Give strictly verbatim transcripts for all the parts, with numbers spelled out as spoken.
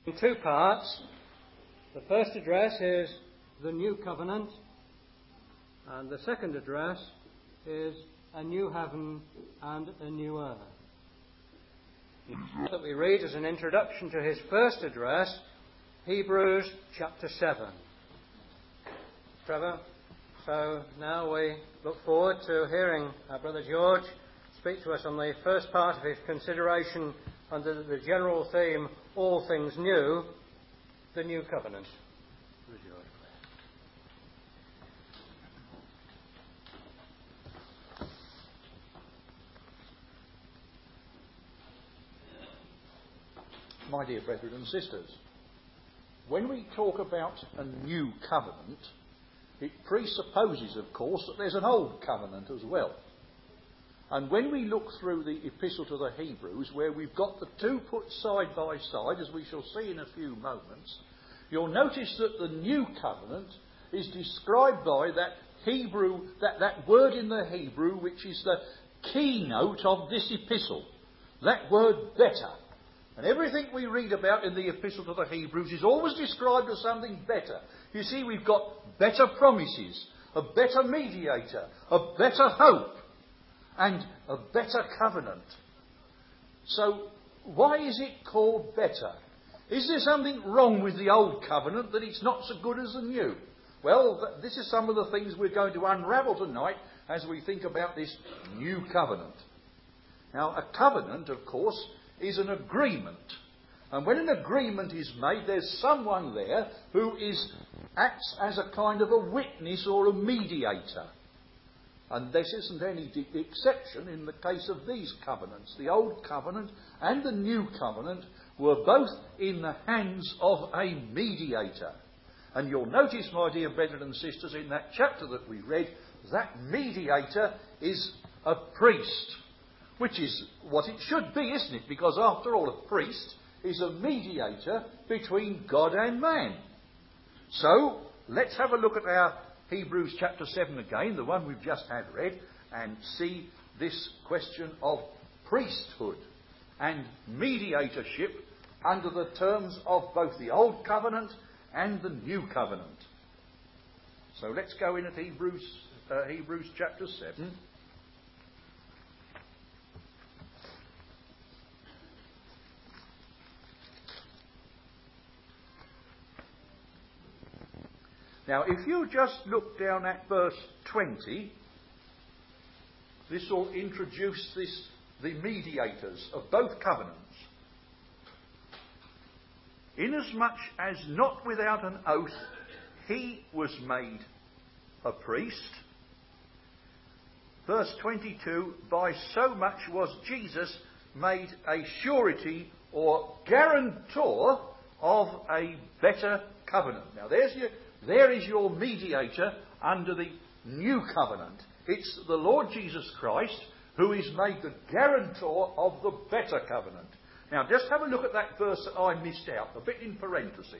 In two parts. The first address is the New Covenant, and the second address is a new heaven and a new earth. That we read as an introduction to his first address, Hebrews chapter seven. Trevor, so now we look forward to hearing our brother George speak to us on the first part of his consideration under the general theme, All Things New, the New Covenant. My dear brethren and sisters, when we talk about a new covenant, it presupposes, of course, that there's an old covenant as well. And when we look through the Epistle to the Hebrews, where we've got the two put side by side, as we shall see in a few moments, you'll notice that the new covenant is described by that Hebrew, that, that word in the Hebrew, which is the keynote of this epistle. That word better. And everything we read about in the Epistle to the Hebrews is always described as something better. You see, we've got better promises, a better mediator, a better hope, and a better covenant. So, why is it called better? Is there something wrong with the old covenant that it's not so good as the new? Well, this is some of the things we're going to unravel tonight as we think about this new covenant. Now, a covenant, of course, is an agreement. And when an agreement is made, there's someone there who is acts as a kind of a witness or a mediator. And this isn't any de- exception in the case of these covenants. The Old Covenant and the New Covenant were both in the hands of a mediator. And you'll notice, my dear brethren and sisters, in that chapter that we read, that mediator is a priest. Which is what it should be, isn't it? Because after all, a priest is a mediator between God and man. So, let's have a look at our Hebrews chapter seven again, the one we've just had read, and see this question of priesthood and mediatorship under the terms of both the Old Covenant and the New Covenant. So let's go in at Hebrews, uh, Hebrews chapter seven. Now, if you just look down at verse twenty, this will introduce this, the mediators of both covenants. Inasmuch as not without an oath he was made a priest. Verse twenty-two, by so much was Jesus made a surety or guarantor of a better covenant. Now, there's your... There is your mediator under the new covenant. It's the Lord Jesus Christ who is made the guarantor of the better covenant. Now, just have a look at that verse that I missed out, a bit in parenthesis.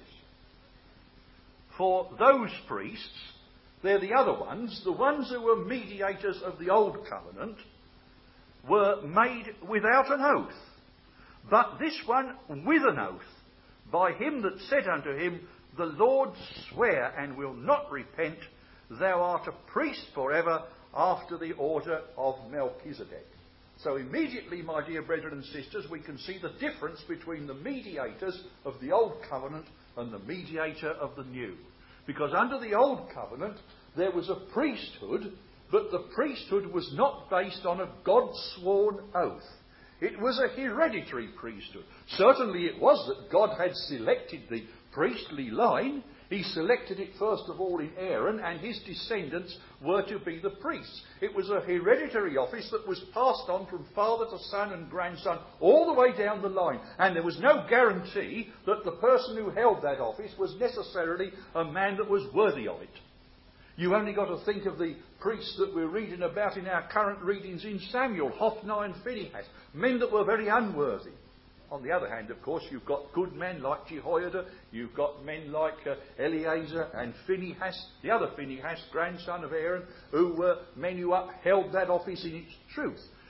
For those priests, they're the other ones, the ones who were mediators of the old covenant, were made without an oath. But this one with an oath, by him that said unto him, the Lord swear and will not repent, thou art a priest forever after the order of Melchizedek. So immediately, my dear brethren and sisters, we can see the difference between the mediators of the Old Covenant and the mediator of the New. Because under the Old Covenant, there was a priesthood, but the priesthood was not based on a God-sworn oath. It was a hereditary priesthood. Certainly it was that God had selected the priestly line. He selected it first of all in Aaron, and his descendants were to be the priests. It was a hereditary office that was passed on from father to son and grandson all the way down the line. And there was no guarantee that the person who held that office was necessarily a man that was worthy of it. You only got to think of the priests that we're reading about in our current readings in Samuel, Hophni and Phinehas, men that were very unworthy. On the other hand, of course, you've got good men like Jehoiada, you've got men like uh, Eleazar and Phinehas, the other Phinehas, grandson of Aaron, who were men who upheld that office in its truth.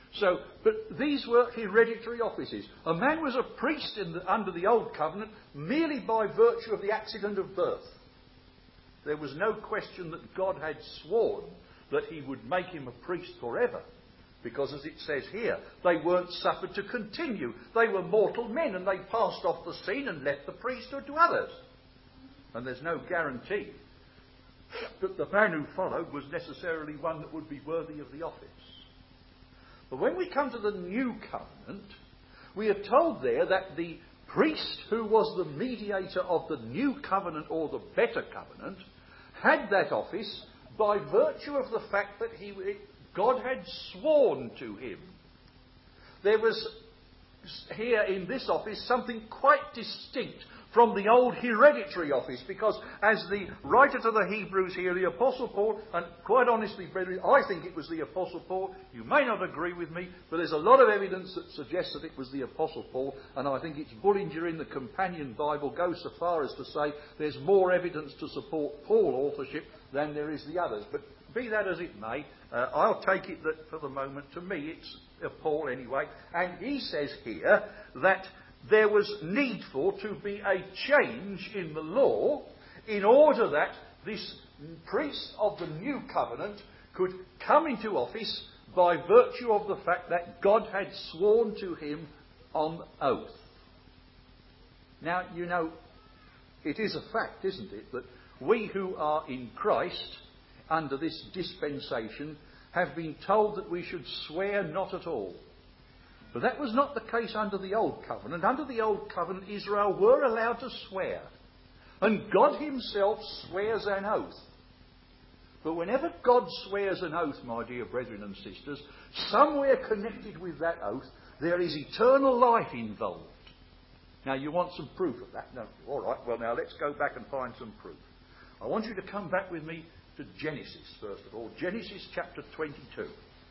So, but these were hereditary offices. A man was a priest in the, under the Old Covenant merely by virtue of the accident of birth. There was no question that God had sworn that he would make him a priest forever. Because as it says here, they weren't suffered to continue. They were mortal men and they passed off the scene and left the priesthood to others. And there's no guarantee that the man who followed was necessarily one that would be worthy of the office. But when we come to the New Covenant, we are told there that the priest who was the mediator of the New Covenant or the Better Covenant had that office by virtue of the fact that he, God had sworn to him. There was here in this office something quite distinct from the old hereditary office, because as the writer to the Hebrews here, the Apostle Paul, and quite honestly, brethren, I think it was the Apostle Paul. You may not agree with me, but there's a lot of evidence that suggests that it was the Apostle Paul, and I think it's Bullinger in the Companion Bible goes so far as to say there's more evidence to support Paul authorship than there is the others. But be that as it may, uh, I'll take it that for the moment, to me, it's uh, Paul anyway, and he says here that there was needful to be a change in the law in order that this priest of the New Covenant could come into office by virtue of the fact that God had sworn to him on oath. Now, you know, it is a fact, isn't it, that we who are in Christ under this dispensation have been told that we should swear not at all. But that was not the case under the Old Covenant. Under the Old Covenant, Israel were allowed to swear. And God himself swears an oath. But whenever God swears an oath, my dear brethren and sisters, somewhere connected with that oath, there is eternal life involved. Now, you want some proof of that, don't you? All right, well, now let's go back and find some proof. I want you to come back with me to Genesis, first of all. Genesis chapter twenty-two.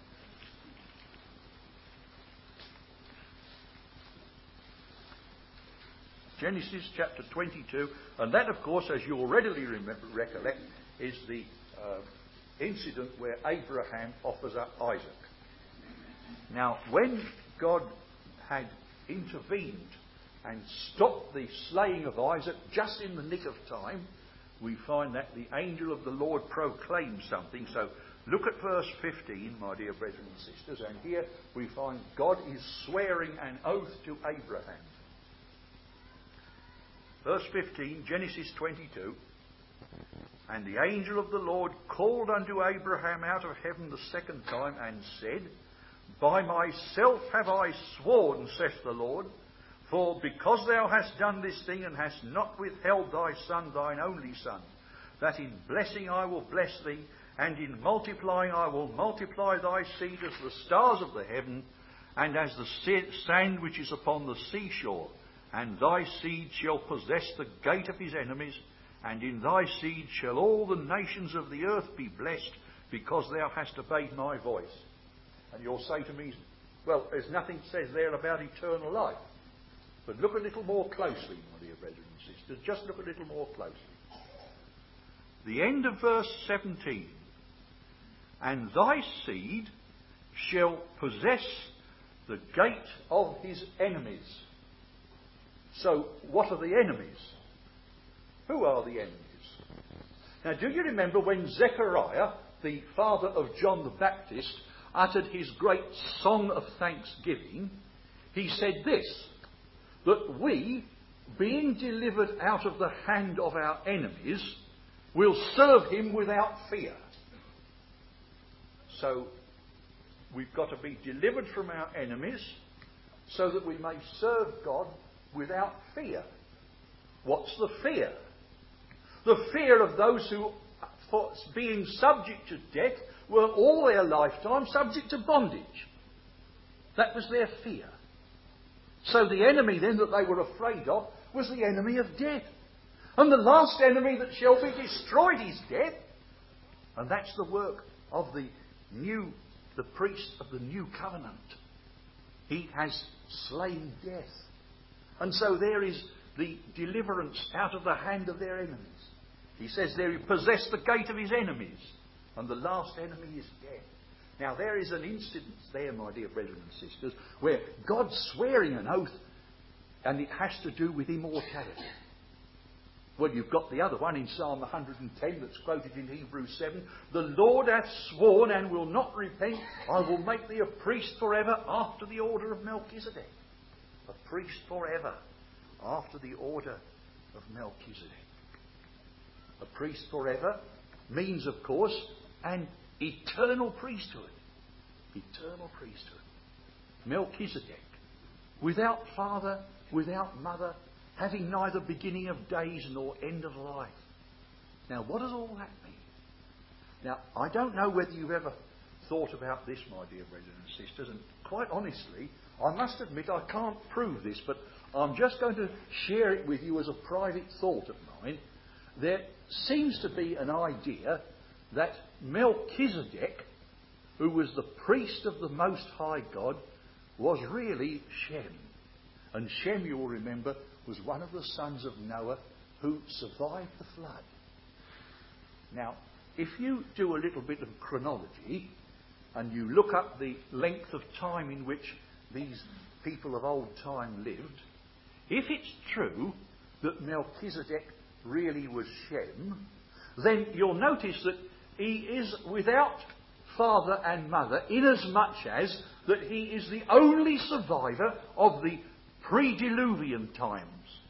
Genesis chapter twenty-two, and that, of course, as you'll readily remember, recollect, is the uh, incident where Abraham offers up Isaac. Now, when God had intervened and stopped the slaying of Isaac just in the nick of time, we find that the angel of the Lord proclaimed something. So look at verse fifteen, my dear brethren and sisters, and here we find God is swearing an oath to Abraham. Verse fifteen, Genesis twenty-two. And the angel of the Lord called unto Abraham out of heaven the second time and said, By myself have I sworn, saith the Lord, for because thou hast done this thing and hast not withheld thy son, thine only son, that in blessing I will bless thee, and in multiplying I will multiply thy seed as the stars of the heaven, and as the sand which is upon the seashore. And thy seed shall possess the gate of his enemies, and in thy seed shall all the nations of the earth be blessed, because thou hast obeyed my voice. And you'll say to me, well, there's nothing says there about eternal life. But look a little more closely, my dear brethren and sisters. Just look a little more closely. The end of verse seventeen. And thy seed shall possess the gate of his enemies. So, what are the enemies? Who are the enemies? Now, do you remember when Zechariah, the father of John the Baptist, uttered his great song of thanksgiving? He said this, that we, being delivered out of the hand of our enemies, will serve him without fear. So, we've got to be delivered from our enemies so that we may serve God without fear. What's the fear? The fear of those who, for being subject to death, were all their lifetime subject to bondage. That was their fear. So the enemy then that they were afraid of was the enemy of death. And the last enemy that shall be destroyed is death. And that's the work of the new, the priest of the new covenant. He has slain death. And so there is the deliverance out of the hand of their enemies. He says there he possessed the gate of his enemies. And the last enemy is death. Now there is an incident there, my dear brethren and sisters, where God's swearing an oath and it has to do with immortality. Well, you've got the other one in Psalm one hundred ten that's quoted in Hebrews seven. The Lord hath sworn and will not repent. I will make thee a priest forever after the order of Melchizedek. A priest forever after the order of Melchizedek. A priest forever means, of course, an eternal priesthood. Eternal priesthood. Melchizedek, without father, without mother, having neither beginning of days nor end of life. Now, what does all that mean? Now, I don't know whether you've ever thought about this, my dear brethren and sisters, and quite honestly, I must admit I can't prove this, but I'm just going to share it with you as a private thought of mine. There seems to be an idea that Melchizedek, who was the priest of the Most High God, was really Shem. And Shem, you will remember, was one of the sons of Noah who survived the flood. Now, if you do a little bit of chronology and you look up the length of time in which these people of old time lived, if it's true that Melchizedek really was Shem, then you'll notice that he is without father and mother, inasmuch as that he is the only survivor of the pre-Diluvian times.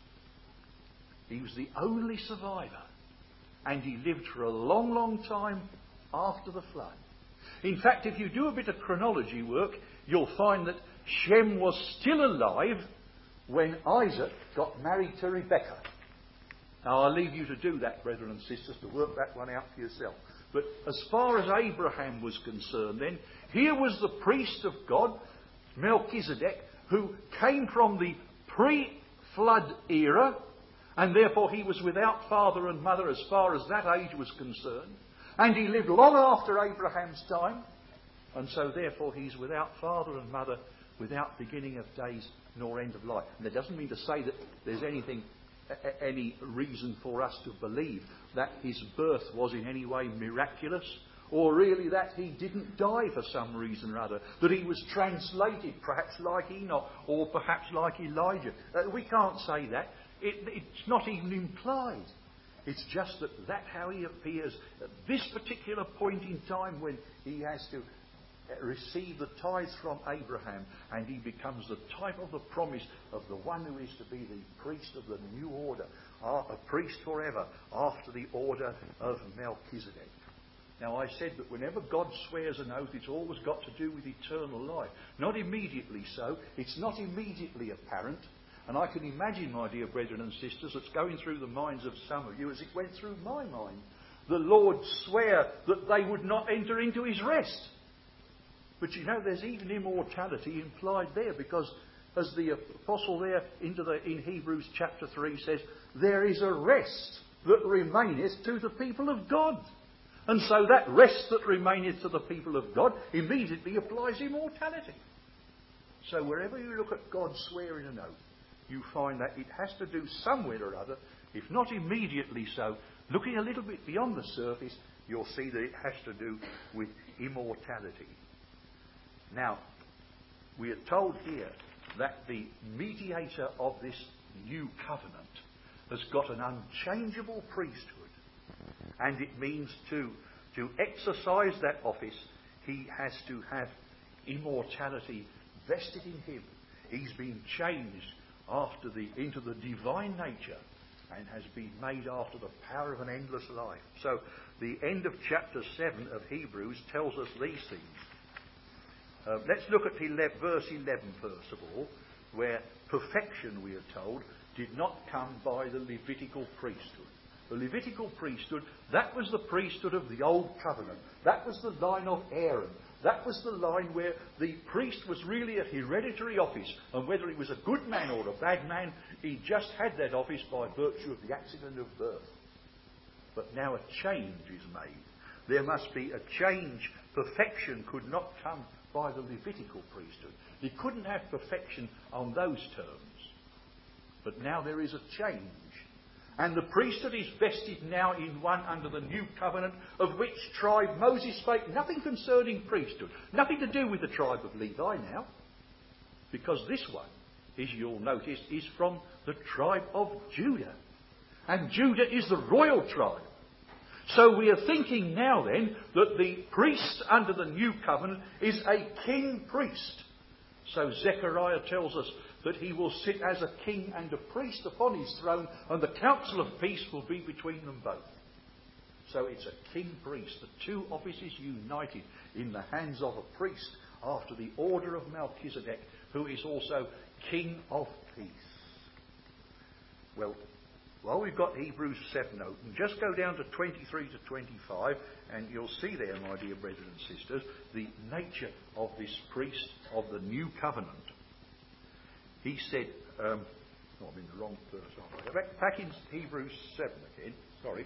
He was the only survivor. And he lived for a long, long time after the flood. In fact, if you do a bit of chronology work, you'll find that Shem was still alive when Isaac got married to Rebekah. Now, I'll leave you to do that, brethren and sisters, to work that one out for yourself. But as far as Abraham was concerned then, here was the priest of God, Melchizedek, who came from the pre-flood era, and therefore he was without father and mother as far as that age was concerned. And he lived long after Abraham's time, and so therefore he's without father and mother, without beginning of days nor end of life. And that doesn't mean to say that there's anything, any reason for us to believe that his birth was in any way miraculous, or really that he didn't die for some reason or other, that he was translated perhaps like Enoch, or perhaps like Elijah. Uh, we can't say that. It, it's not even implied. It's just that that's how he appears at this particular point in time when he has to receive the tithes from Abraham, and he becomes the type of the promise of the one who is to be the priest of the new order, a priest forever after the order of Melchizedek. Now, I said that whenever God swears an oath, it's always got to do with eternal life. Not immediately so. It's not immediately apparent. And I can imagine, my dear brethren and sisters, it's going through the minds of some of you as it went through my mind. The Lord sware that they would not enter into his rest. But you know, there's even immortality implied there, because as the apostle there into the, in Hebrews chapter three says, there is a rest that remaineth to the people of God. And so that rest that remaineth to the people of God immediately applies immortality. So wherever you look at God swearing an oath, you find that it has to do somewhere or other, if not immediately so, looking a little bit beyond the surface, you'll see that it has to do with immortality. Now, we are told here that the mediator of this new covenant has got an unchangeable priesthood. And it means to, to exercise that office, he has to have immortality vested in him. He's been changed after the, into the divine nature and has been made after the power of an endless life. So the end of chapter seven of Hebrews tells us these things. Uh, let's look at eleven, verse eleven first of all, where perfection, we are told, did not come by the Levitical priesthood. The Levitical priesthood, that was the priesthood of the Old Covenant. That was the line of Aaron. That was the line where the priest was really a hereditary office. And whether he was a good man or a bad man, he just had that office by virtue of the accident of birth. But now a change is made. There must be a change. Perfection could not come by the Levitical priesthood. He couldn't have perfection on those terms. But now there is a change. And the priesthood is vested now in one under the new covenant, of which tribe Moses spake nothing concerning priesthood. Nothing to do with the tribe of Levi now. Because this one, as you'll notice, is from the tribe of Judah. And Judah is the royal tribe. So we are thinking now then that the priest under the new covenant is a king priest. So Zechariah tells us that he will sit as a king and a priest upon his throne, and the council of peace will be between them both. So it's a king priest, the two offices united in the hands of a priest after the order of Melchizedek, who is also king of peace. Well, while we've got Hebrews seven open, just go down to twenty-three to twenty-five, and you'll see there, my dear brethren and sisters, the nature of this priest of the new covenant. He said, um, oh, I'm in the wrong verse, aren't I? Back, back in Hebrews seven again, sorry.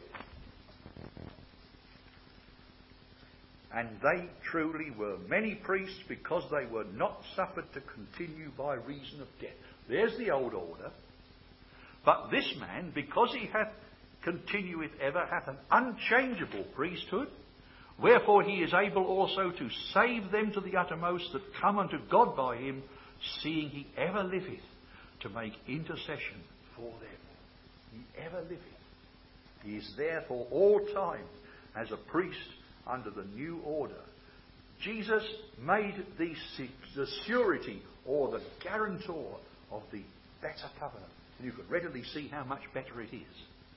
And they truly were many priests, because they were not suffered to continue by reason of death. There's the old order. But this man, because he hath continueth ever, hath an unchangeable priesthood, wherefore he is able also to save them to the uttermost that come unto God by him, seeing he ever liveth to make intercession for them. He ever liveth. He is there for all time as a priest under the new order. Jesus made the, the surety or the guarantor of the better covenant. And you can readily see how much better it is.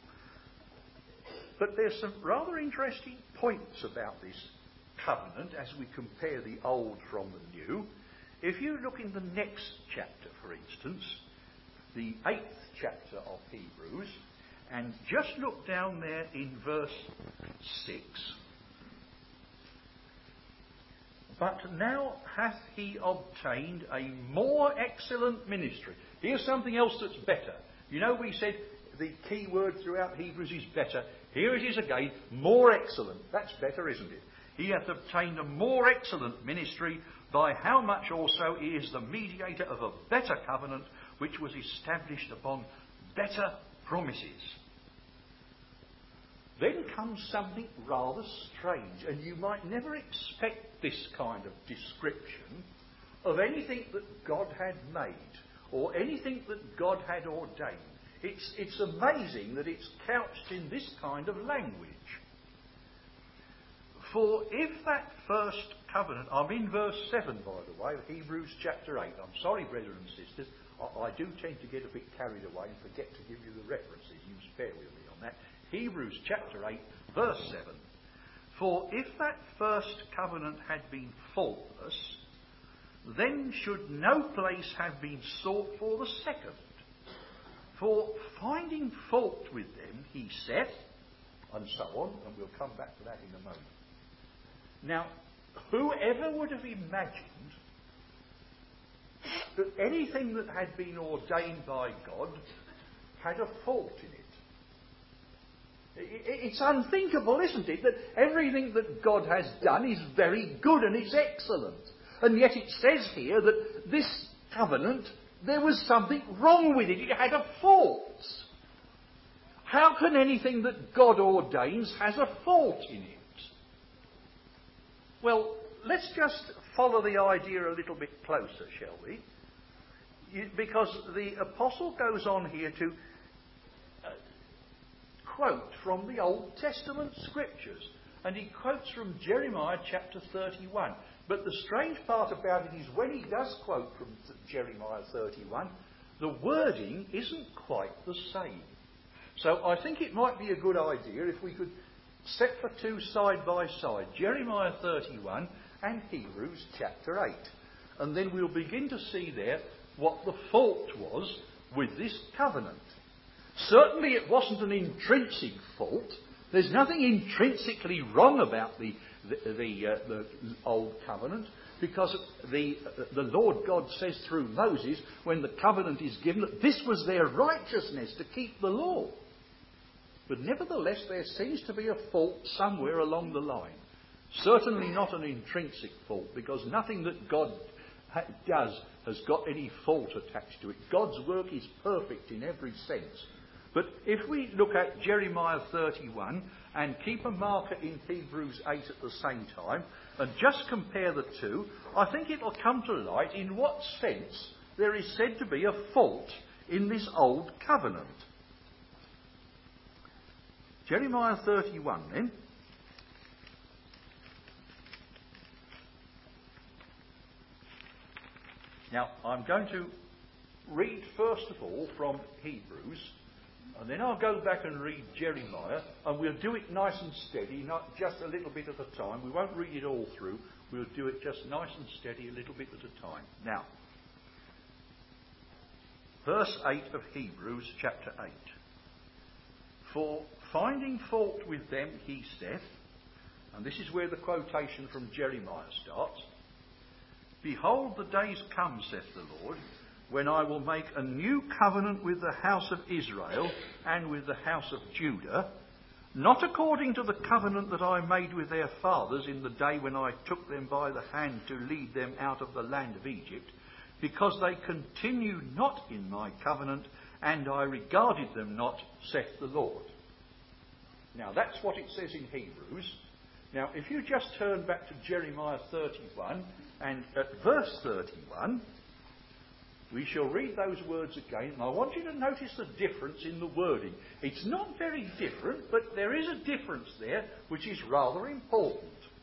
But there's some rather interesting points about this covenant as we compare the old from the new. If you look in the next chapter, for instance, the eighth chapter of Hebrews, and just look down there in verse six. But now hath he obtained a more excellent ministry. Here's something else that's better. You know, we said the key word throughout Hebrews is better. Here it is again, more excellent. That's better, isn't it? He hath obtained a more excellent ministry, by how much also he is the mediator of a better covenant, which was established upon better promises. Then comes something rather strange, and you might never expect this kind of description of anything that God had made, or anything that God had ordained. It's, it's amazing that it's couched in this kind of language. For if that first covenant, I'm in verse seven, by the way, of Hebrews chapter eight. I'm sorry, brethren and sisters, I, I do tend to get a bit carried away and forget to give you the references. You spare with me on that. Hebrews chapter eight, verse seven. For if that first covenant had been faultless, then should no place have been sought for the second. For finding fault with them, he saith, and so on, and we'll come back to that in a moment. Now, whoever would have imagined that anything that had been ordained by God had a fault in it? It's unthinkable, isn't it, that everything that God has done is very good and it's excellent. And yet it says here that this covenant, there was something wrong with it. It had a fault. How can anything that God ordains has a fault in it? Well, let's just follow the idea a little bit closer, shall we? Because the apostle goes on here to uh, quote from the Old Testament scriptures. And he quotes from Jeremiah chapter thirty-one. But the strange part about it is when he does quote from Jeremiah thirty-one, the wording isn't quite the same. So I think it might be a good idea if we could set the two side by side, Jeremiah thirty-one and Hebrews chapter eight. And then we'll begin to see there what the fault was with this covenant. Certainly it wasn't an intrinsic fault. There's nothing intrinsically wrong about the the, the, uh, the old covenant, because the, the Lord God says through Moses, when the covenant is given, that this was their righteousness to keep the law. But nevertheless, there seems to be a fault somewhere along the line. Certainly not an intrinsic fault, because nothing that God ha- does has got any fault attached to it. God's work is perfect in every sense. But if we look at Jeremiah thirty-one and keep a marker in Hebrews eight at the same time and just compare the two, I think it will come to light in what sense there is said to be a fault in this old covenant. Jeremiah thirty-one then. Now, I'm going to read first of all from Hebrews, and then I'll go back and read Jeremiah, and we'll do it nice and steady, not just a little bit at a time. We won't read it all through. We'll do it just nice and steady, a little bit at a time. Now, verse eight of Hebrews chapter eight. For finding fault with them, he saith, and this is where the quotation from Jeremiah starts, Behold, the days come, saith the Lord, when I will make a new covenant with the house of Israel and with the house of Judah, not according to the covenant that I made with their fathers in the day when I took them by the hand to lead them out of the land of Egypt, because they continued not in my covenant, and I regarded them not, saith the Lord. Now that's what it says in Hebrews. Now if you just turn back to Jeremiah thirty-one, and at verse thirty-one, we shall read those words again, and I want you to notice the difference in the wording. It's not very different, but there is a difference there which is rather important.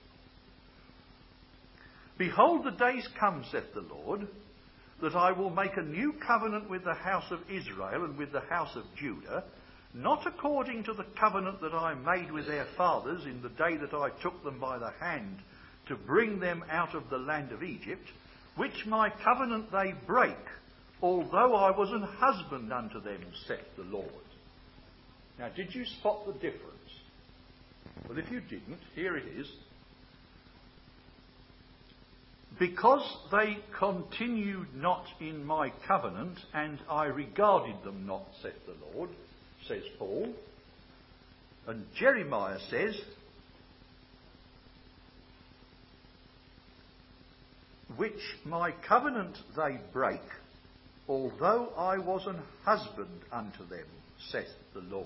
Behold, the days come, saith the Lord, that I will make a new covenant with the house of Israel and with the house of Judah, not according to the covenant that I made with their fathers in the day that I took them by the hand to bring them out of the land of Egypt, which my covenant they break, although I was an husband unto them, saith the Lord. Now, did you spot the difference? Well, if you didn't, here it is. Because they continued not in my covenant, and I regarded them not, saith the Lord, says Paul. And Jeremiah says, which my covenant they break, although I was an husband unto them, saith the Lord.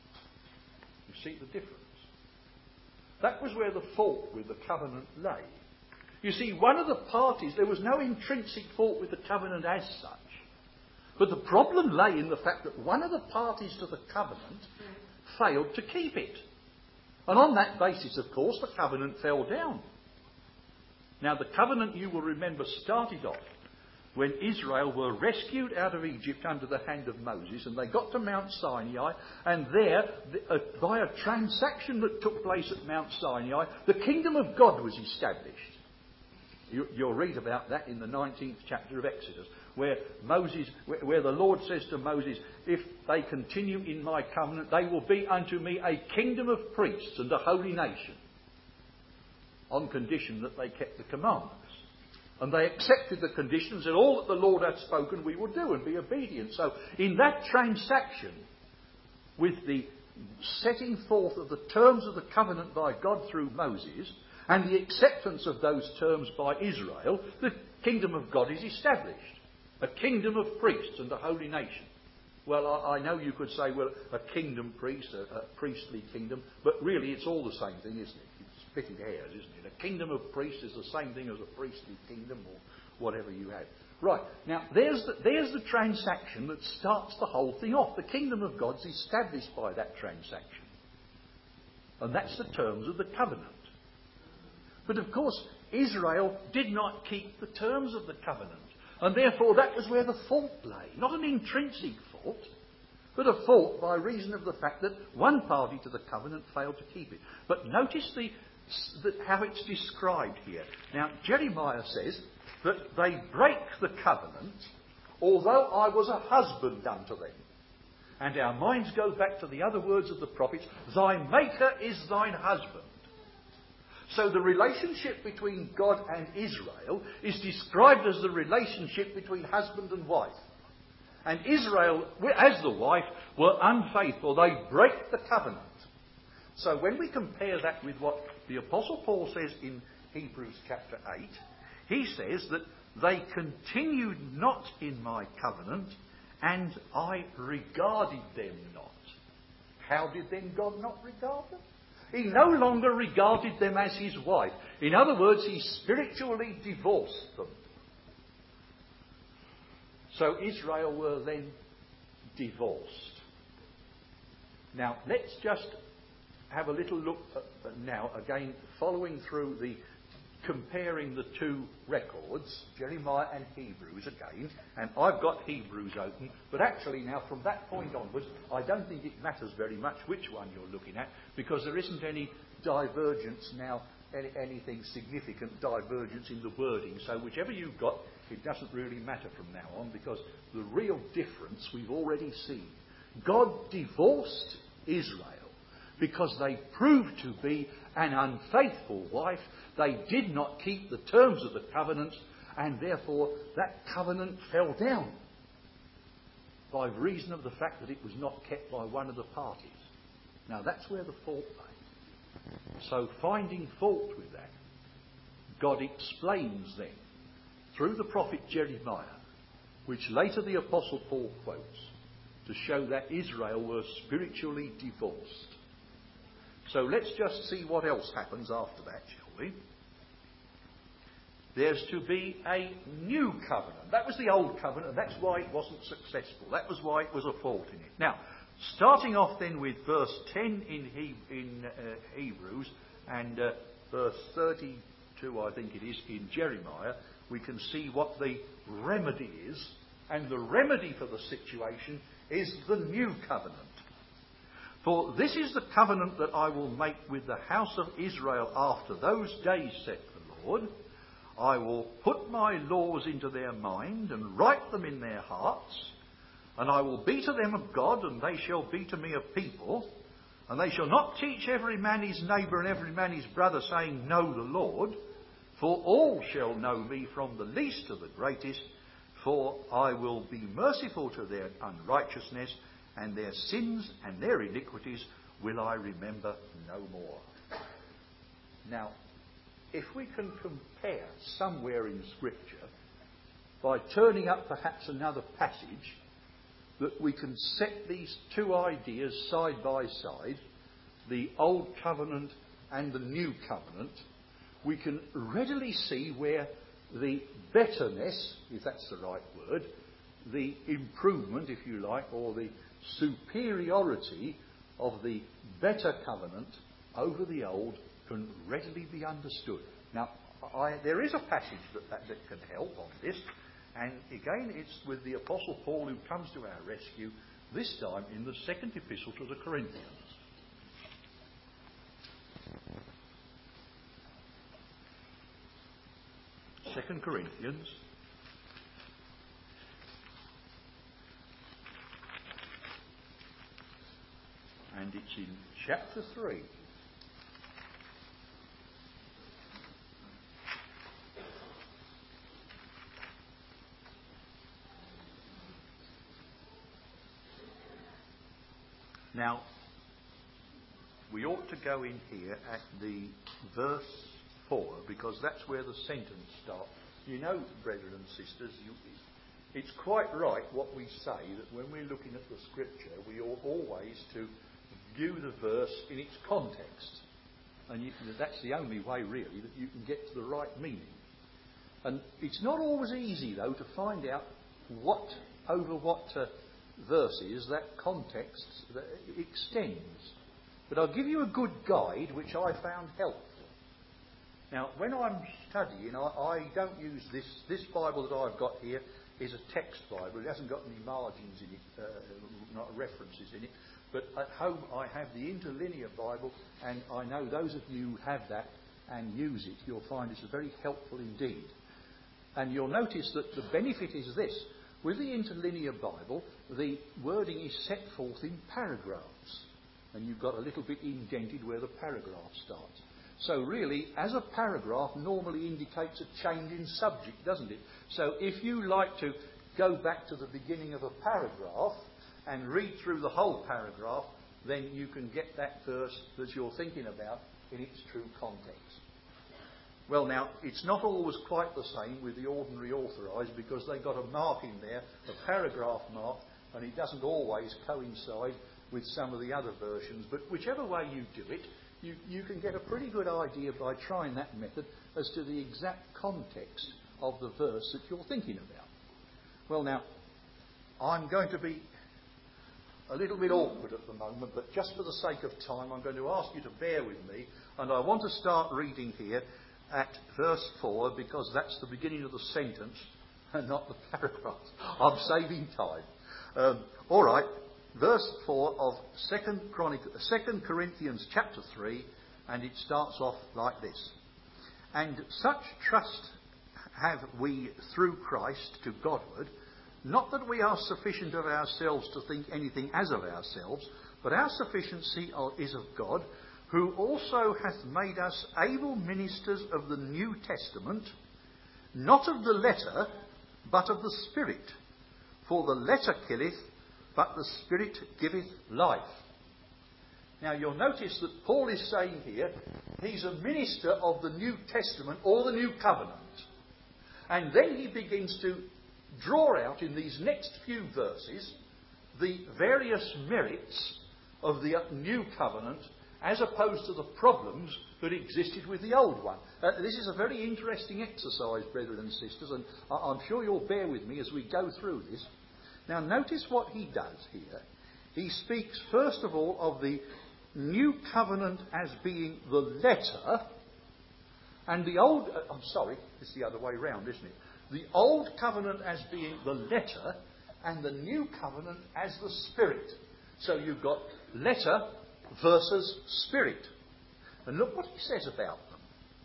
You see the difference? That was where the fault with the covenant lay. You see, one of the parties, there was no intrinsic fault with the covenant as such. But the problem lay in the fact that one of the parties to the covenant failed to keep it. And on that basis, of course, the covenant fell down. Now, the covenant, you will remember, started off when Israel were rescued out of Egypt under the hand of Moses, and they got to Mount Sinai, and there, uh, by a transaction that took place at Mount Sinai, the kingdom of God was established. You, you'll read about that in the nineteenth chapter of Exodus, where Moses, where, where the Lord says to Moses, if they continue in my covenant, they will be unto me a kingdom of priests and a holy nation, on condition that they kept the commandments. And they accepted the conditions, and all that the Lord had spoken we will do and be obedient. So in that transaction, with the setting forth of the terms of the covenant by God through Moses, and the acceptance of those terms by Israel, the kingdom of God is established. A kingdom of priests and a holy nation. Well, I, I know you could say, well, a kingdom priest, a, a priestly kingdom, but really it's all the same thing, isn't it? It's splitting hairs, isn't it? A kingdom of priests is the same thing as a priestly kingdom, or whatever you have. Right, now there's the, there's the transaction that starts the whole thing off. The kingdom of God's established by that transaction. And that's the terms of the covenant. But of course, Israel did not keep the terms of the covenant. And therefore that was where the fault lay. Not an intrinsic fault, but a fault by reason of the fact that one party to the covenant failed to keep it. But notice the, the, how it's described here. Now, Jeremiah says that they break the covenant, although I was a husband unto them. And our minds go back to the other words of the prophets, thy maker is thine husband. So the relationship between God and Israel is described as the relationship between husband and wife. And Israel, as the wife, were unfaithful. They break the covenant. So when we compare that with what the Apostle Paul says in Hebrews chapter eight, he says that they continued not in my covenant, and I regarded them not. How did then God not regard them? He no longer regarded them as his wife. In other words, he spiritually divorced them. So Israel were then divorced. Now, let's just have a little look at, now, again, following through the, comparing the two records, Jeremiah and Hebrews again, and I've got Hebrews open, but actually now from that point onwards, I don't think it matters very much which one you're looking at, because there isn't any divergence now, any, anything significant divergence in the wording, so whichever you've got, it doesn't really matter from now on, because the real difference we've already seen. God divorced Israel because they proved to be an unfaithful wife. They did not keep the terms of the covenant, and therefore that covenant fell down by reason of the fact that it was not kept by one of the parties. Now that's where the fault lay. So finding fault with that, God explains then through the prophet Jeremiah, which later the Apostle Paul quotes, to show that Israel were spiritually divorced. So let's just see what else happens after that, shall we? There's to be a new covenant. That was the old covenant, and that's why it wasn't successful. That was why it was a fault in it. Now, starting off then with verse ten in, he, in uh, Hebrews and uh, verse thirty-two, I think it is, in Jeremiah, we can see what the remedy is. And the remedy for the situation is the new covenant. For this is the covenant that I will make with the house of Israel after those days, saith the Lord. I will put my laws into their mind and write them in their hearts. And I will be to them a God, and they shall be to me a people. And they shall not teach every man his neighbour and every man his brother, saying, Know the Lord. For all shall know me, from the least to the greatest. For I will be merciful to their unrighteousness, and their sins and their iniquities will I remember no more. Now, if we can compare somewhere in Scripture, by turning up perhaps another passage, that we can set these two ideas side by side, the Old Covenant and the New Covenant, we can readily see where the betterness, if that's the right word, the improvement, if you like, or the superiority of the better covenant over the old can readily be understood. Now, I, there is a passage that, that, that can help on this, and again it's with the Apostle Paul who comes to our rescue, this time in the second epistle to the Corinthians. Second Corinthians. And it's in chapter three. Now, we ought to go in here at the verse four, because that's where the sentence starts. You know, brethren and sisters, you, it's quite right what we say, that when we're looking at the Scripture, we ought always to view the verse in its context. And you, that's the only way, really, that you can get to the right meaning. And it's not always easy, though, to find out what, over what uh, verses that context that extends. But I'll give you a good guide, which I found helpful. Now, when I'm studying, I, I don't use this. This Bible that I've got here is a text Bible. It hasn't got any margins in it, uh, not references in it. But at home I have the Interlinear Bible, and I know those of you who have that and use it, you'll find it's very helpful indeed. And you'll notice that the benefit is this. With the Interlinear Bible, the wording is set forth in paragraphs. And you've got a little bit indented where the paragraph starts. So really, as a paragraph normally indicates a change in subject, doesn't it? So if you like to go back to the beginning of a paragraph and read through the whole paragraph, then you can get that verse that you're thinking about in its true context. Well, now, it's not always quite the same with the ordinary authorised, because they've got a mark in there, a paragraph mark, and it doesn't always coincide with some of the other versions. But whichever way you do it, you, you can get a pretty good idea by trying that method as to the exact context of the verse that you're thinking about. Well, now, I'm going to be a little bit awkward at the moment, but just for the sake of time, I'm going to ask you to bear with me, and I want to start reading here at verse four, because that's the beginning of the sentence and not the paragraph. I'm saving time. Um, all right, verse four of Second Corinthians chapter three, and it starts off like this. And such trust have we through Christ to Godward, not that we are sufficient of ourselves to think anything as of ourselves, but our sufficiency is of God, who also hath made us able ministers of the New Testament, not of the letter, but of the Spirit. For the letter killeth, but the Spirit giveth life. Now you'll notice that Paul is saying here, he's a minister of the New Testament or the New Covenant. And then he begins to draw out in these next few verses the various merits of the New Covenant as opposed to the problems that existed with the old one. Uh, this is a very interesting exercise, brethren and sisters, and I- I'm sure you'll bear with me as we go through this. Now notice what he does here. He speaks first of all of the New Covenant as being the letter, and the old... Uh, I'm sorry, it's the other way round, isn't it? The Old Covenant as being the letter, and the New Covenant as the Spirit. So you've got letter versus Spirit. And look what he says about them.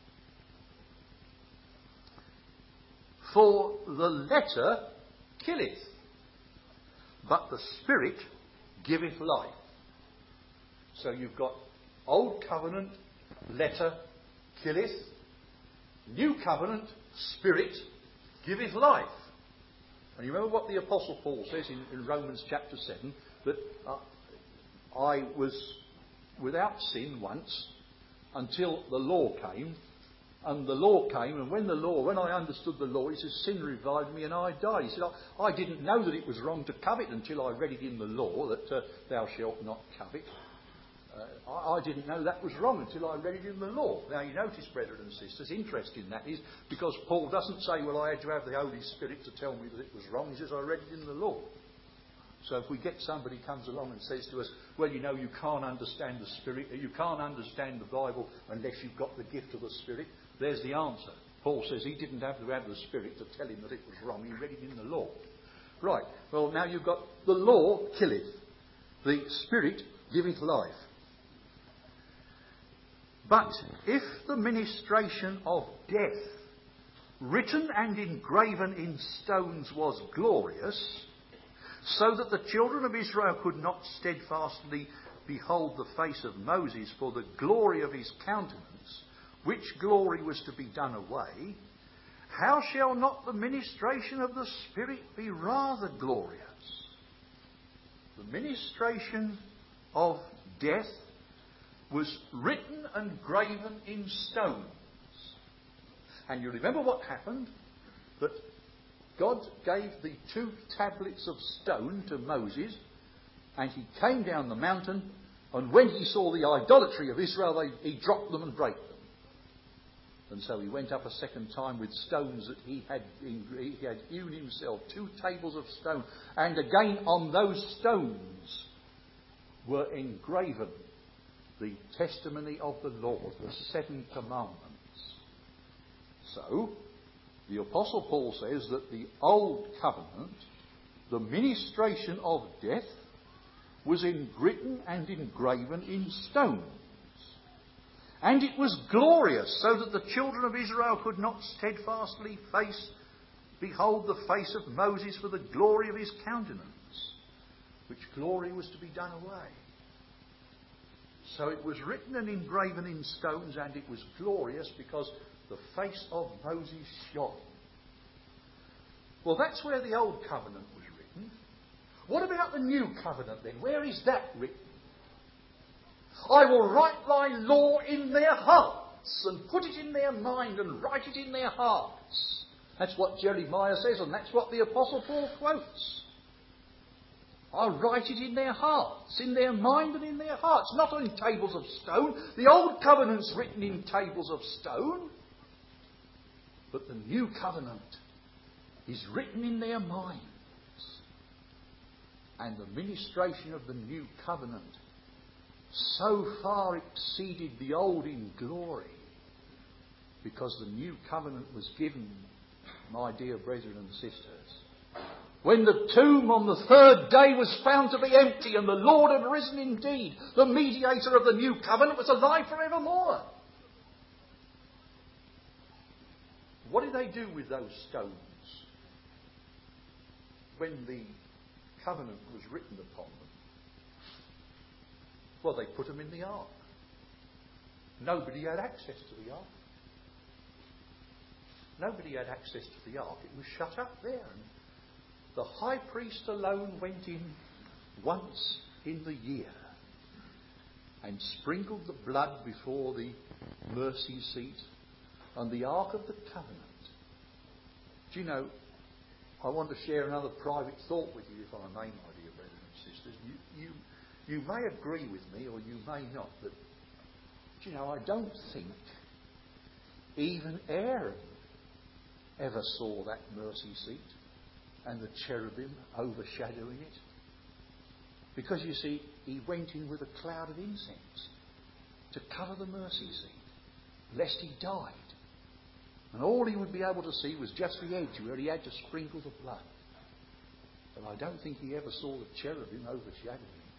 For the letter killeth, but the Spirit giveth life. So you've got Old Covenant, letter killeth, New Covenant, Spirit giveth life. And you remember what the Apostle Paul says in, in Romans chapter seven, that uh, I was without sin once until the law came, and the law came, and when the law, when I understood the law, he says, sin revived me and I died. He said, I, I didn't know that it was wrong to covet until I read it in the law, that uh, thou shalt not covet. Uh, I, I didn't know that was wrong until I read it in the law. Now you notice, brethren and sisters, interest in that is because Paul doesn't say, well, I had to have the Holy Spirit to tell me that it was wrong. He says, I read it in the law. So if we get somebody comes along and says to us, well, you know, you can't understand the Spirit, you can't understand the Bible unless you've got the gift of the Spirit, there's the answer. Paul says he didn't have to have the Spirit to tell him that it was wrong. He read it in the law. Right, well, now you've got the law killeth, the Spirit giveth life. But if the ministration of death, written and engraven in stones, was glorious, so that the children of Israel could not steadfastly behold the face of Moses for the glory of his countenance, which glory was to be done away, how shall not the ministration of the Spirit be rather glorious? The ministration of death was written and graven in stones. And you remember what happened? That God gave the two tablets of stone to Moses, and he came down the mountain, and when he saw the idolatry of Israel, they, he dropped them and brake them. And so he went up a second time with stones that he had, he had hewn himself, two tables of stone, and again on those stones were engraven the testimony of the Lord, the seven commandments. So, the Apostle Paul says that the Old Covenant, the ministration of death, was written and engraven in stones. And it was glorious, so that the children of Israel could not steadfastly face, behold the face of Moses for the glory of his countenance, which glory was to be done away. So it was written and engraven in stones, and it was glorious because the face of Moses shone. Well, that's where the Old Covenant was written. What about the New Covenant then? Where is that written? I will write thy law in their hearts and put it in their mind and write it in their hearts. That's what Jeremiah says, and that's what the Apostle Paul quotes. I'll write it in their hearts, in their mind and in their hearts, not on tables of stone. The old covenant's written in tables of stone, but the new covenant is written in their minds. And the ministration of the new covenant so far exceeded the old in glory, because the new covenant was given, my dear brethren and sisters, when the tomb on the third day was found to be empty and the Lord had risen indeed. The mediator of the new covenant was alive forevermore. What did they do with those stones when the covenant was written upon them? Well, they put them in the ark. Nobody had access to the ark. Nobody had access to the ark. It was shut up there. And the high priest alone went in once in the year and sprinkled the blood before the mercy seat and the ark of the covenant. Do you know, I want to share another private thought with you, if I may, my dear brothers and sisters. You, you, you may agree with me or you may not, but do you know, I don't think even Aaron ever saw that mercy seat and the cherubim overshadowing it. Because you see, he went in with a cloud of incense to cover the mercy seat, lest he died. And all he would be able to see was just the edge where he had to sprinkle the blood. But I don't think he ever saw the cherubim overshadowing him.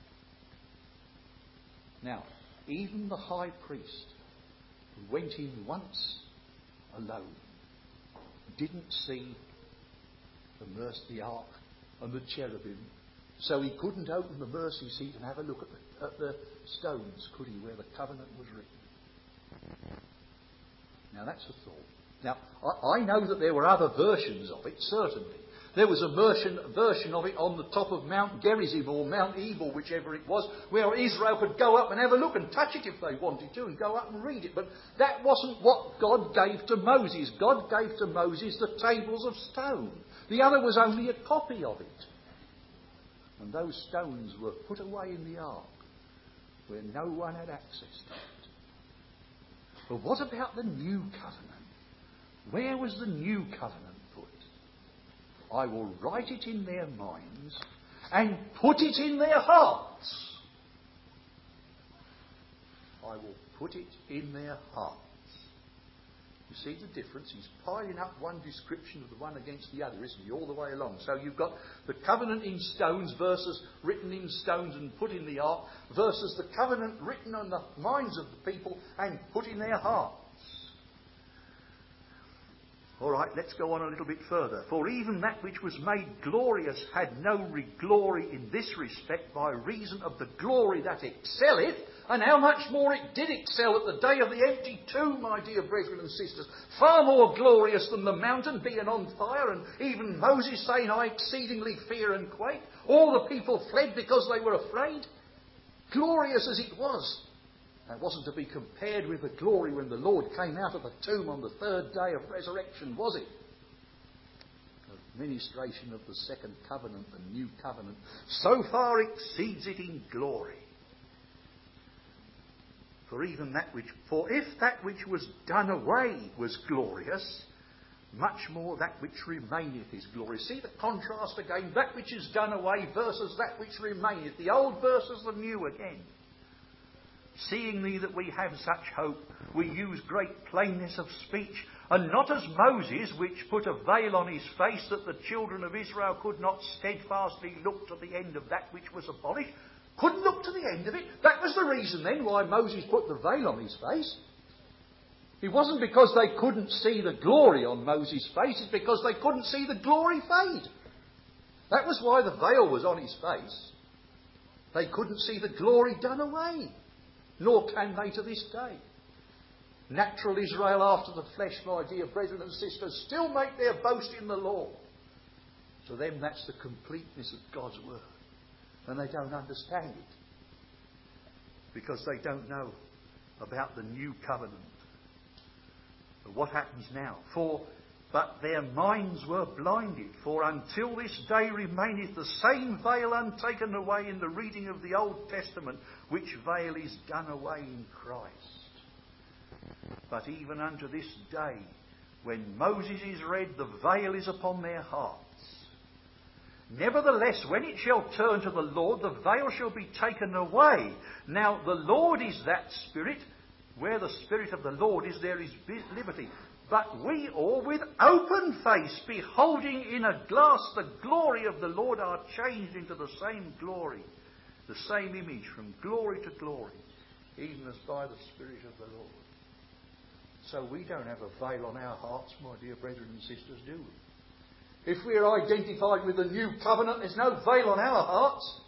Now, even the high priest, who went in once alone, didn't see the mercy, the ark and the cherubim, so he couldn't open the mercy seat and have a look at the, at the stones, could he, where the covenant was written. Now that's a thought. Now, I, I know that there were other versions of it, certainly. There was a version, version of it on the top of Mount Gerizim or Mount Ebal, whichever it was, where Israel could go up and have a look and touch it if they wanted to and go up and read it. But that wasn't what God gave to Moses. God gave to Moses the tables of stone. The other was only a copy of it. And those stones were put away in the ark, where no one had access to it. But what about the new covenant? Where was the new covenant put? I will write it in their minds and put it in their hearts. I will put it in their hearts. You see the difference? He's piling up one description of the one against the other, isn't he, all the way along. So you've got the covenant in stones versus written in stones and put in the ark, versus the covenant written on the minds of the people and put in their hearts. All right, let's go on a little bit further. For even that which was made glorious had no glory in this respect by reason of the glory that excelleth, and how much more it did excel at the day of the empty tomb, my dear brethren and sisters. Far more glorious than the mountain being on fire, and even Moses saying, I exceedingly fear and quake. All the people fled because they were afraid. Glorious as it was, that wasn't to be compared with the glory when the Lord came out of the tomb on the third day of resurrection, was it? The ministration of the second covenant, the new covenant, so far exceeds it in glory. For even that which, for if that which was done away was glorious, much more that which remaineth is glorious. See the contrast again, that which is done away versus that which remaineth, the old versus the new again. Seeing thee that we have such hope, we use great plainness of speech, and not as Moses, which put a veil on his face, that the children of Israel could not steadfastly look to the end of that which was abolished. Couldn't look to the end of it. That was the reason then why Moses put the veil on his face. It wasn't because they couldn't see the glory on Moses' face, it's because they couldn't see the glory fade. That was why the veil was on his face. They couldn't see the glory done away. Nor can they to this day. Natural Israel after the flesh, my dear brethren and sisters, still make their boast in the law. To them that's the completeness of God's word. And they don't understand it. Because they don't know about the new covenant. But what happens now? For But their minds were blinded, for until this day remaineth the same veil untaken away in the reading of the Old Testament, which veil is done away in Christ. But even unto this day, when Moses is read, the veil is upon their hearts. Nevertheless, when it shall turn to the Lord, the veil shall be taken away. Now the Lord is that Spirit. Where the Spirit of the Lord is, there is liberty. But we all, with open face, beholding in a glass the glory of the Lord, are changed into the same glory, the same image, from glory to glory, even as by the Spirit of the Lord. So we don't have a veil on our hearts, my dear brethren and sisters, do we? If we're identified with the new covenant, there's no veil on our hearts.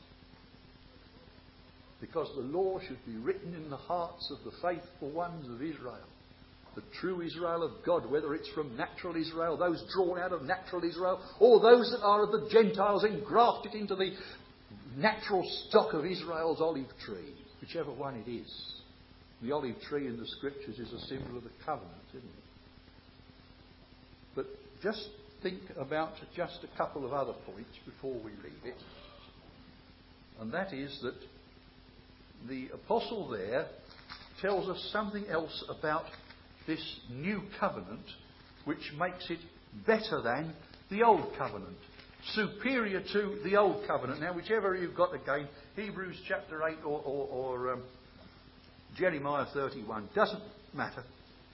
Because the law should be written in the hearts of the faithful ones of Israel. The true Israel of God, whether it's from natural Israel, those drawn out of natural Israel, or those that are of the Gentiles engrafted into the natural stock of Israel's olive tree, whichever one it is. The olive tree in the Scriptures is a symbol of the covenant, isn't it? But just think about just a couple of other points before we leave it. And that is that the apostle there tells us something else about this new covenant, which makes it better than the old covenant, superior to the old covenant. Now, whichever you've got again, Hebrews chapter eight or, or, or um, Jeremiah thirty-one, doesn't matter.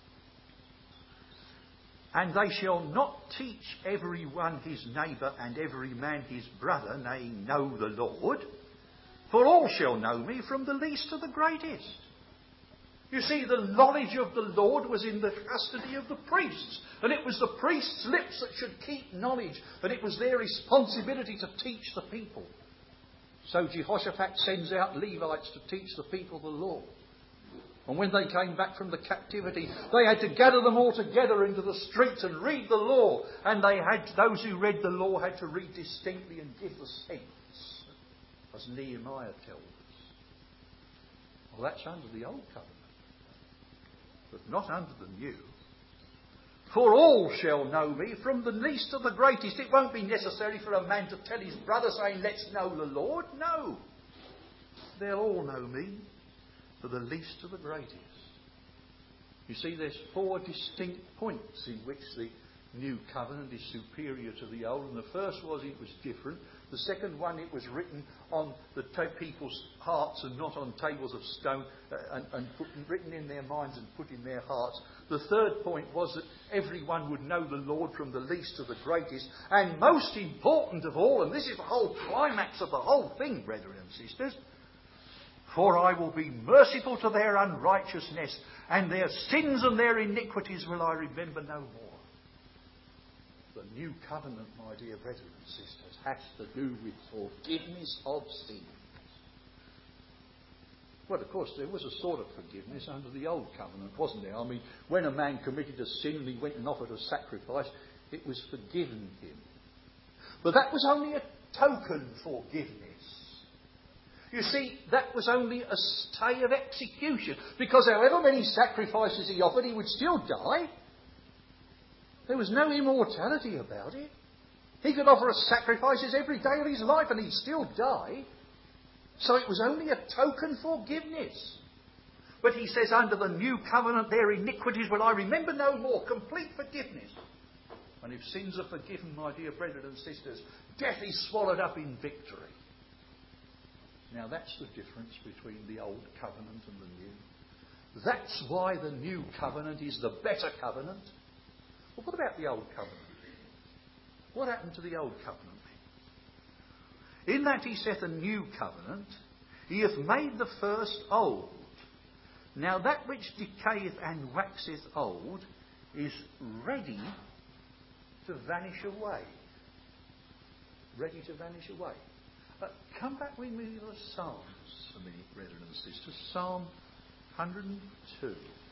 And they shall not teach every one his neighbour and every man his brother, nay, know the Lord, for all shall know me, from the least to the greatest. You see, the knowledge of the Lord was in the custody of the priests. And it was the priests' lips that should keep knowledge. And it was their responsibility to teach the people. So Jehoshaphat sends out Levites to teach the people the law. And when they came back from the captivity, they had to gather them all together into the streets and read the law. And they had, those who read the law had to read distinctly and give the sense, as Nehemiah tells us. Well, that's under the old covenant, but not under the new. For all shall know me, from the least to the greatest. It won't be necessary for a man to tell his brother, saying, let's know the Lord. No. They'll all know me, for the least to the greatest. You see, there's four distinct points in which the new covenant is superior to the old. And the first was it was different. The second one, it was written on the t- people's hearts and not on tables of stone, uh, and, and put, written in their minds and put in their hearts. The third point was that everyone would know the Lord, from the least to the greatest. And most important of all, and this is the whole climax of the whole thing, brethren and sisters, for I will be merciful to their unrighteousness, and their sins and their iniquities will I remember no more. The new covenant, my dear brethren and sisters, has to do with forgiveness of sins. Well, of course, there was a sort of forgiveness under the old covenant, wasn't there? I mean, when a man committed a sin and he went and offered a sacrifice, it was forgiven him. But that was only a token forgiveness. You see, that was only a stay of execution, because however many sacrifices he offered, he would still die. There was no immortality about it. He could offer us sacrifices every day of his life and he'd still die. So it was only a token forgiveness. But he says, under the new covenant, their iniquities will I remember no more. Complete forgiveness. And if sins are forgiven, my dear brethren and sisters, death is swallowed up in victory. Now that's the difference between the old covenant and the new. That's why the new covenant is the better covenant. Well, what about the old covenant? What happened to the old covenant? In that he saith a new covenant, he hath made the first old. Now that which decayeth and waxeth old is ready to vanish away. Ready to vanish away. But come back with me to the Psalms a minute, brethren and sisters. Psalm one hundred and two.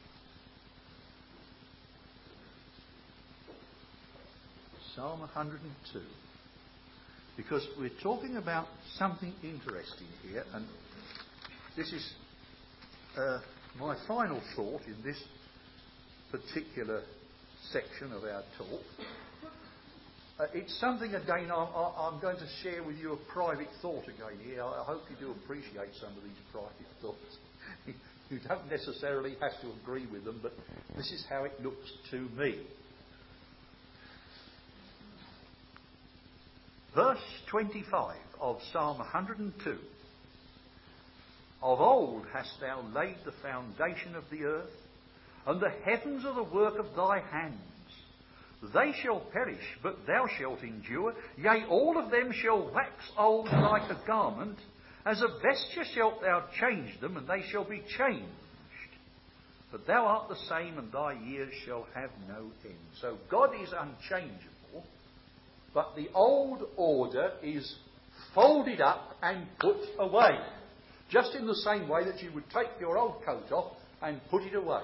Psalm one hundred and two. Because we're talking about something interesting here, and this is uh, my final thought in this particular section of our talk. Uh, it's something, again, I'm, I'm going to share with you a private thought again here. I hope you do appreciate some of these private thoughts. You don't necessarily have to agree with them, but this is how it looks to me. Verse twenty-five of Psalm one hundred and two. Of old hast thou laid the foundation of the earth, and the heavens are the work of thy hands. They shall perish, but thou shalt endure. Yea, all of them shall wax old like a garment. As a vesture shalt thou change them, and they shall be changed. But thou art the same, and thy years shall have no end. So God is unchangeable, but the old order is folded up and put away. Just in the same way that you would take your old coat off and put it away.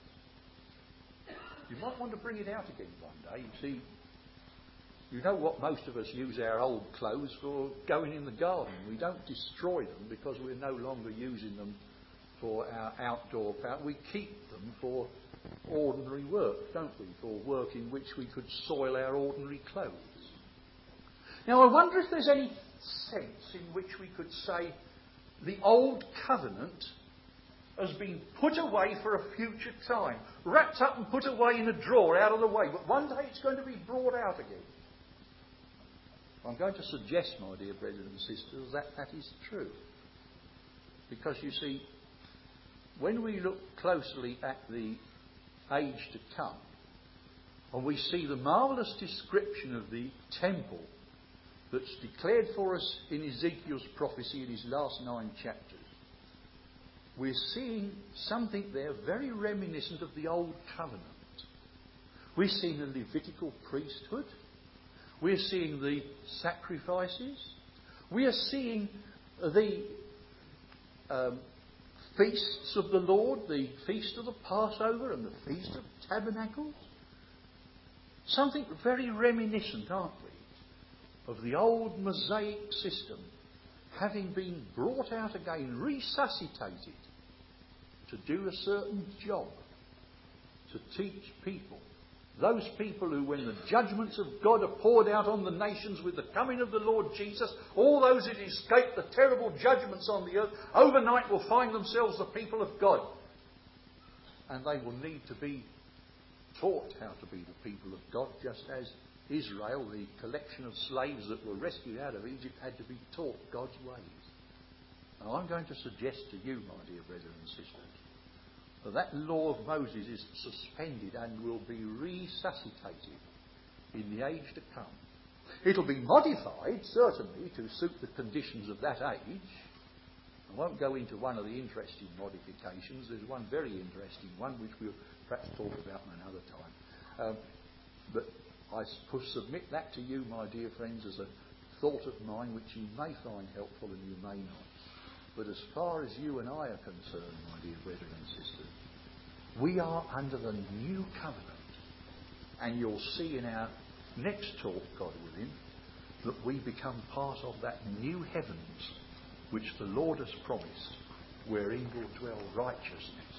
You might want to bring it out again one day. You see, you know what most of us use our old clothes for? Going in the garden. We don't destroy them because we're no longer using them for our outdoor power. We keep them for ordinary work, don't we? For work in which we could soil our ordinary clothes. Now, I wonder if there's any sense in which we could say the old covenant has been put away for a future time, wrapped up and put away in a drawer out of the way, but one day it's going to be brought out again. I'm going to suggest, my dear brethren and sisters, that that is true. Because you see, when we look closely at the age to come, and we see the marvellous description of the temple that's declared for us in Ezekiel's prophecy in his last nine chapters, we're seeing something there very reminiscent of the Old Covenant. We're seeing the Levitical priesthood. We're seeing the sacrifices. We are seeing the um, feasts of the Lord, the feast of the Passover and the feast of Tabernacles. Something very reminiscent, aren't we, of the old Mosaic system having been brought out again, resuscitated to do a certain job, to teach people. Those people who, when the judgments of God are poured out on the nations with the coming of the Lord Jesus, all those that escape the terrible judgments on the earth, overnight will find themselves the people of God. And they will need to be taught how to be the people of God, just as Israel, the collection of slaves that were rescued out of Egypt, had to be taught God's ways. Now, I'm going to suggest to you, my dear brethren and sisters, that that law of Moses is suspended and will be resuscitated in the age to come. It'll be modified, certainly, to suit the conditions of that age. I won't go into one of the interesting modifications. There's one very interesting one, which we'll perhaps talk about another time. Um, but I submit that to you, my dear friends, as a thought of mine which you may find helpful and you may not. But as far as you and I are concerned, my dear brethren and sisters, we are under the new covenant. And you'll see in our next talk, God willing, that we become part of that new heavens which the Lord has promised, wherein will dwell righteousness.